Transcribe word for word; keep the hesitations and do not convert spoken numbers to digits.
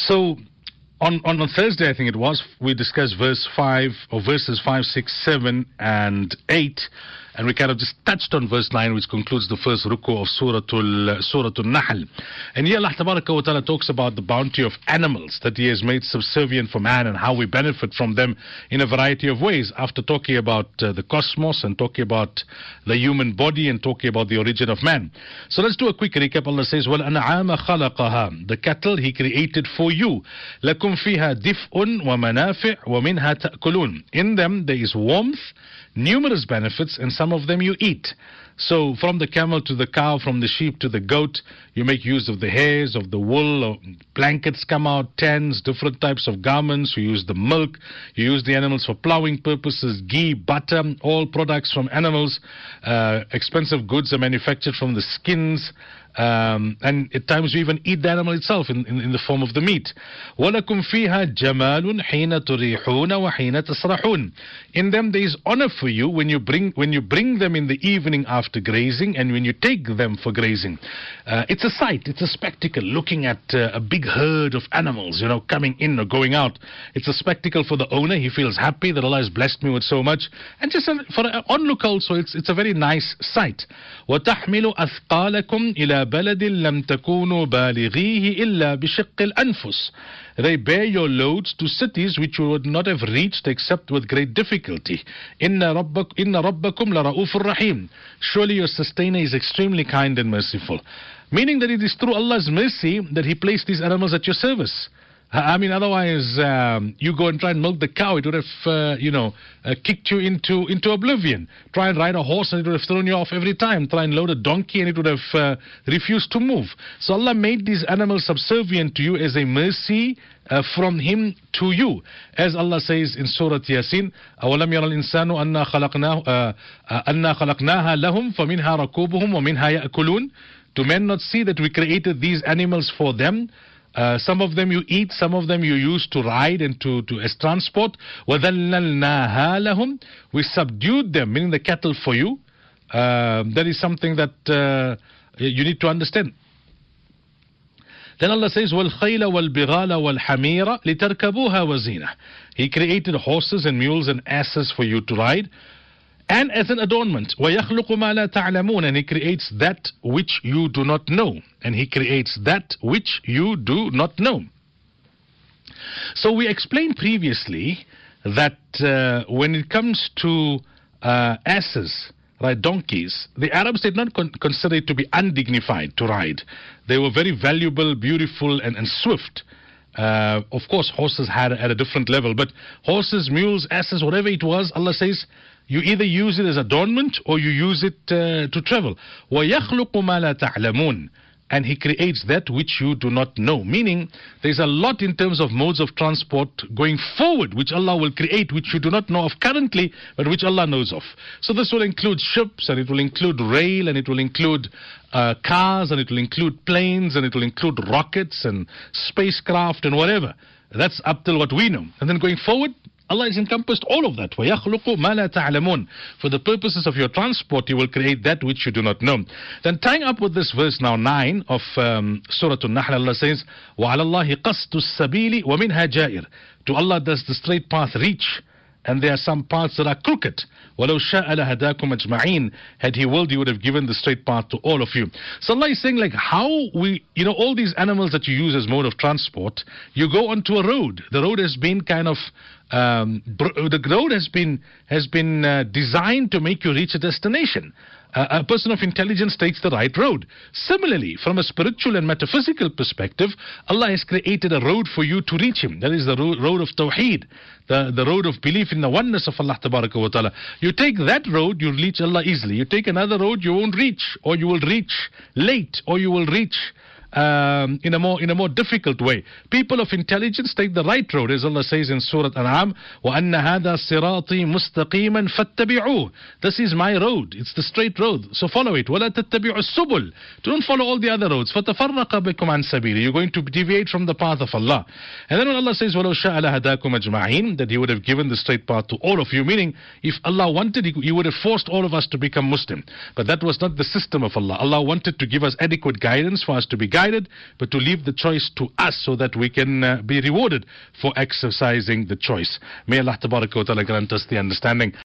So, on, on on Thursday, I think it was, we discussed verse five, or verses five, six, seven, and eight. And we kind of just touched on verse nine, which concludes the first ruku of Suratul, Suratul Nahl. And here Allah Tabaraka wa Ta'ala talks about the bounty of animals that He has made subservient for man and how we benefit from them in a variety of ways. After talking about uh, the cosmos and talking about the human body and talking about the origin of man. So let's do a quick recap. Allah says, وَالْأَنْعَامَ خَلَقَهَا. The cattle He created for you. لَكُمْ فِيهَا دِفْءٌ وَمَنَافِعٌ وَمِنْهَا تَأْكُلُونَ. In them there is warmth, numerous benefits, and some of them you eat. So from the camel to the cow, from the sheep to the goat, you make use of the hairs, of the wool, or blankets come out, tents, different types of garments. You use the milk, you use the animals for plowing purposes, ghee, butter, all products from animals. Uh, expensive goods are manufactured from the skins. Um, and at times you even eat the animal itself in, in, in the form of the meat. وَلَكُمْ فِيهَا جَمَالٌ حِينَ تُرِيحُونَ وَحِينَ تَسْرَحُونَ. In them there is honor for you when you bring when you bring them in the evening after grazing and when you take them for grazing. Uh, it's a sight, it's a spectacle, looking at uh, a big herd of animals, you know, coming in or going out. It's a spectacle for the owner. He feels happy that Allah has blessed me with so much. And just uh, for an onlooker also, it's, it's a very nice sight. وَتَحْمِلُ أَثْقَالَكُمْ إِلَى بلد لم تكونوا بالغيه إلا بشق الأنفس. They bear your loads to cities which you would not have reached except with great difficulty. إن ربك إن ربكم لرؤوف رحيم. Surely your sustainer is extremely kind and merciful. Meaning that it is through Allah's mercy that He placed these animals at your service. I mean, otherwise, um, you go and try and milk the cow, it would have, uh, you know, uh, kicked you into into oblivion. Try and ride a horse and it would have thrown you off every time. Try and load a donkey and it would have uh, refused to move. So Allah made these animals subservient to you as a mercy uh, from Him to you. As Allah says in Surah Yasin, أَوَلَمْ يَرَ الْإِنسَانُ أَنَّا خَلَقْنَاهَا أَنَّا خَلَقْنَاهَا لَهُمْ فَمِنْهَا رَكُوبُهُمْ وَمِنْهَا يَأْكُلُونَ. Do men not see that we created these animals for them? Uh, some of them you eat, some of them you use to ride and to, to as transport. وَذَلَّلْنَاهَا لَهُمْ. We subdued them, meaning the cattle for you. Uh, that is something that uh, you need to understand. Then Allah says, وَالْخَيْلَ وَالْبِغَالَ وَالْحَمِيرَ لِتَرْكَبُوهَا وَزِينَةً. He created horses and mules and asses for you to ride, and as an adornment. وَيَخْلُقُ مَا لَا تَعْلَمُونَ. And He creates that which you do not know. And He creates that which you do not know. So we explained previously that uh, when it comes to uh, asses, right, donkeys, the Arabs did not con consider it to be undignified to ride. They were very valuable, beautiful, and, and swift. Uh, of course, horses had at a different level, but horses, mules, asses, whatever it was, Allah says, you either use it as adornment or you use it uh, to travel. وَيَخْلُقُ مَا لَا تَعْلَمُونَ. And He creates that which you do not know. Meaning, there's a lot in terms of modes of transport going forward, which Allah will create, which you do not know of currently, but which Allah knows of. So this will include ships, and it will include rail, and it will include uh, cars, and it will include planes, and it will include rockets, and spacecraft, and whatever. That's up till what we know. And then going forward, Allah has encompassed all of that. وَيَخْلُقُ مَا لَا تَعْلَمُونَ. For the purposes of your transport, He will create that which you do not know. Then tying up with this verse now, nine of um, Surah An-Nahl, Allah says, وَعَلَى اللَّهِ قَصْدُ السَّبِيلِ وَمِنْهَا جَائِرٌ. To Allah does the straight path reach, and there are some paths that are crooked. وَلَوْ شَاءَ لَهَدَاكُمْ أَجْمَعِينَ. Had He willed, He would have given the straight path to all of you. So Allah is saying, like, how we, you know, all these animals that you use as mode of transport, you go onto a road. The road has been kind of Um, the road has been has been uh, designed to make you reach a destination. Uh, a person of intelligence takes the right road. Similarly, from a spiritual and metaphysical perspective, Allah has created a road for you to reach Him. That is the ro road of Tawheed, the, the road of belief in the oneness of Allah Tabaraka wa Ta'ala. You take that road, you reach Allah easily. You take another road, you won't reach, or you will reach late, or you will reach Um, in a more in a more difficult way. People of intelligence take the right road, as Allah says in Surah An'am, وَأَنَّ هَذَا صِرَاطِي مُسْتَقِيمًا فَاتَّبِعُوهُ. This is my road. It's the straight road. So follow it. وَلَا تَتَّبِعُوا السُّبُلَ. Don't follow all the other roads. فَتَفَرَّقَ بِكُمْ عَنْ سَبِيلِ. You're going to deviate from the path of Allah. And then when Allah says, وَلَوْ شَاءَ لَهَدَاكُمْ أَجْمَعِينَ, that He would have given the straight path to all of you. Meaning, if Allah wanted, He, he would have forced all of us to become Muslim. But that was not the system of Allah. Allah wanted to give us adequate guidance for us to be guided. guided, but to leave the choice to us so that we can uh, be rewarded for exercising the choice. May Allah Tabaraka wa Ta'ala grant us the understanding.